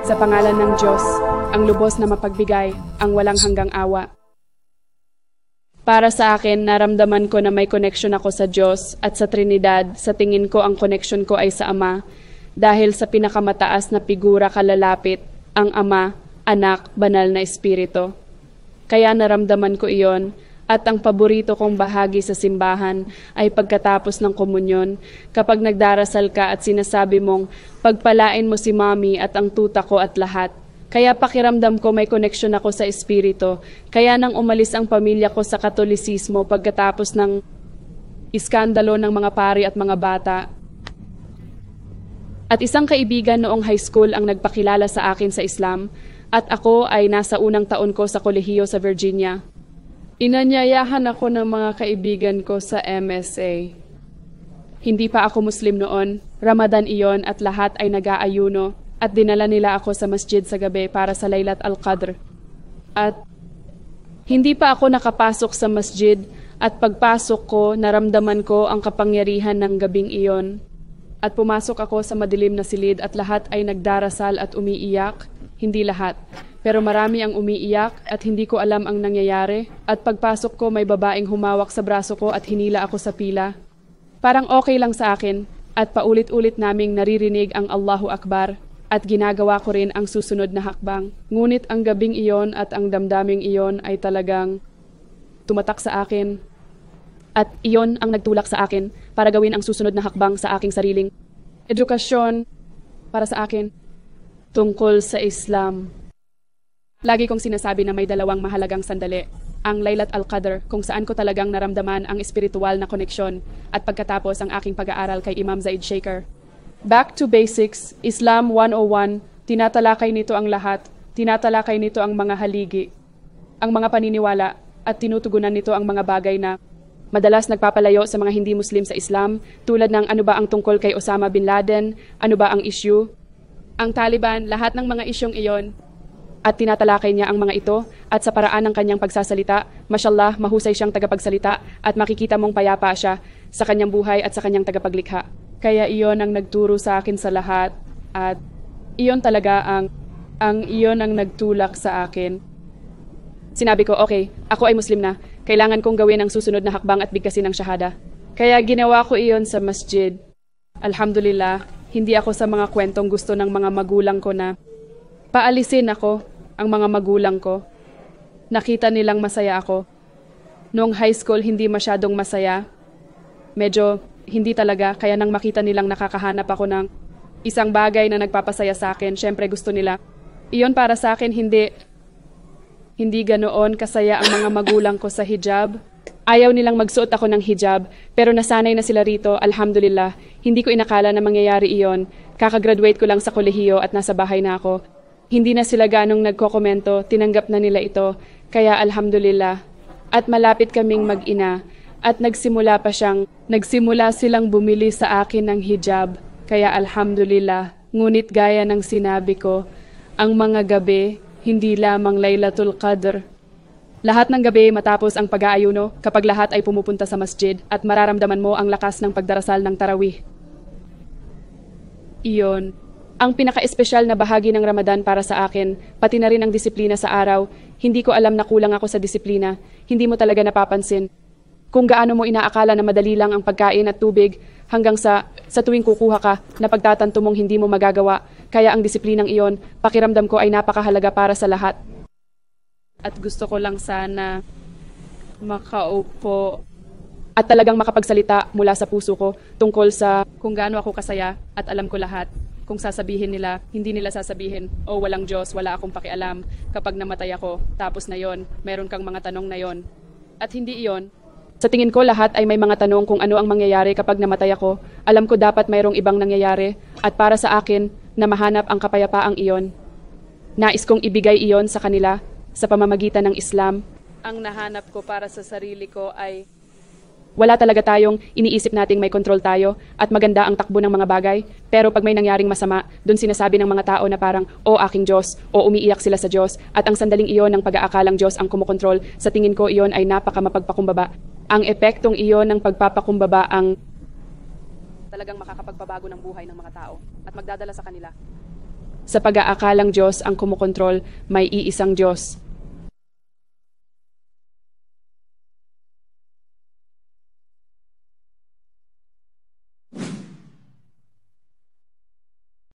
Sa pangalan ng Diyos, ang lubos na mapagbigay, ang walang hanggang awa. Para sa akin, naramdaman ko na may connection ako sa Diyos at sa Trinidad. Sa tingin ko, ang connection ko ay sa Ama. Dahil sa pinakamataas na figura kalalapit, ang Ama, Anak, Banal na Espiritu. Kaya naramdaman ko iyon. At ang paborito kong bahagi sa simbahan ay pagkatapos ng komunyon, kapag nagdarasal ka at sinasabi mong, pagpalain mo si Mami at ang tuta ko at lahat. Kaya pakiramdam ko may koneksyon ako sa Espiritu. Kaya nang umalis ang pamilya ko sa Katolisismo pagkatapos ng iskandalo ng mga pari at mga bata. At isang kaibigan noong high school ang nagpakilala sa akin sa Islam, at ako ay nasa unang taon ko sa kolehiyo sa Virginia. Inanyayahan ako ng mga kaibigan ko sa MSA. Hindi pa ako Muslim noon, Ramadan iyon at lahat ay nag-aayuno at dinala nila ako sa masjid sa gabi para sa Laylat al-Qadr. At hindi pa ako nakapasok sa masjid at pagpasok ko naramdaman ko ang kapangyarihan ng gabing iyon. At pumasok ako sa madilim na silid at lahat ay nagdarasal at umiiyak, hindi lahat. Pero marami ang umiiyak at hindi ko alam ang nangyayari at pagpasok ko may babaeng humawak sa braso ko at hinila ako sa pila. Parang okay lang sa akin at paulit-ulit naming naririnig ang Allahu Akbar at ginagawa ko rin ang susunod na hakbang. Ngunit ang gabing iyon at ang damdaming iyon ay talagang tumatak sa akin at iyon ang nagtulak sa akin para gawin ang susunod na hakbang sa aking sariling edukasyon para sa akin tungkol sa Islam. Lagi kong sinasabi na may dalawang mahalagang sandali, ang Laylat al-Qadr kung saan ko talagang naramdaman ang espiritual na koneksyon at pagkatapos ang aking pag-aaral kay Imam Zaid Shaker. Back to basics, Islam 101, tinatalakay nito ang lahat, tinatalakay nito ang mga haligi, ang mga paniniwala at tinutugunan nito ang mga bagay na madalas nagpapalayo sa mga hindi Muslim sa Islam tulad ng ano ba ang tungkol kay Osama bin Laden, ano ba ang issue, ang Taliban, lahat ng mga isyong iyon. At tinatalakay niya ang mga ito at sa paraan ng kanyang pagsasalita, mashallah, mahusay siyang tagapagsalita at makikita mong payapa siya sa kanyang buhay at sa kanyang tagapaglikha. Kaya iyon ang nagturo sa akin sa lahat at iyon talaga iyon ang nagtulak sa akin. Sinabi ko, okay, ako ay Muslim na, kailangan kong gawin ang susunod na hakbang at bigkasin ang shahada. Kaya ginawa ko iyon sa masjid. Alhamdulillah, hindi ako sa mga kwentong gusto ng mga magulang ko na paalisin ako, ang mga magulang ko. Nakita nilang masaya ako. Noong high school, hindi masyadong masaya. Medyo hindi talaga, kaya nang makita nilang nakakahanap ako ng isang bagay na nagpapasaya sa akin, syempre gusto nila. Iyon para sa akin, hindi ganoon kasaya ang mga magulang ko sa hijab. Ayaw nilang magsuot ako ng hijab, pero nasanay na sila rito, alhamdulillah. Hindi ko inakala na mangyayari iyon. Kakagraduate ko lang sa kolehiyo at nasa bahay na ako. Hindi na sila ganong nagkokomento, tinanggap na nila ito, kaya alhamdulillah. At malapit kaming mag-ina, at nagsimula silang bumili sa akin ng hijab, kaya alhamdulillah. Ngunit gaya ng sinabi ko, ang mga gabi, hindi lamang Laylatul Qadr. Lahat ng gabi matapos ang pag-aayuno, kapag lahat ay pumupunta sa masjid, at mararamdaman mo ang lakas ng pagdarasal ng tarawih. Iyon. Ang pinaka-espesyal na bahagi ng Ramadan para sa akin, pati na rin ang disiplina sa araw, hindi ko alam na kulang ako sa disiplina, hindi mo talaga napapansin. Kung gaano mo inaakala na madali lang ang pagkain at tubig, hanggang sa tuwing kukuha ka, na pagtatanto mong hindi mo magagawa, kaya ang disiplinang iyon, pakiramdam ko ay napakahalaga para sa lahat. At gusto ko lang sana makaupo at talagang makapagsalita mula sa puso ko tungkol sa kung gaano ako kasaya at alam ko lahat. Kung sasabihin nila, hindi nila sasabihin, oh walang Diyos, wala akong pakialam. Kapag namatay ako, tapos na yon, meron kang mga tanong na yon. At hindi iyon. Sa tingin ko lahat ay may mga tanong kung ano ang mangyayari kapag namatay ako. Alam ko dapat mayroong ibang nangyayari. At para sa akin, na mahanap ang kapayapaang iyon. Nais kong ibigay iyon sa kanila sa pamamagitan ng Islam. Ang nahanap ko para sa sarili ko ay wala talaga tayong iniisip nating may control tayo at maganda ang takbo ng mga bagay. Pero pag may nangyaring masama, dun sinasabi ng mga tao na parang, o aking Diyos, o umiiyak sila sa Diyos. At ang sandaling iyon ng pag-aakalang Diyos ang kumokontrol, sa tingin ko iyon ay napakamapagpakumbaba. Ang epektong iyon ng pagpapakumbaba ang talagang makakapagpabago ng buhay ng mga tao at magdadala sa kanila Sa pag-aakalang Diyos ang kumukontrol, may iisang Diyos.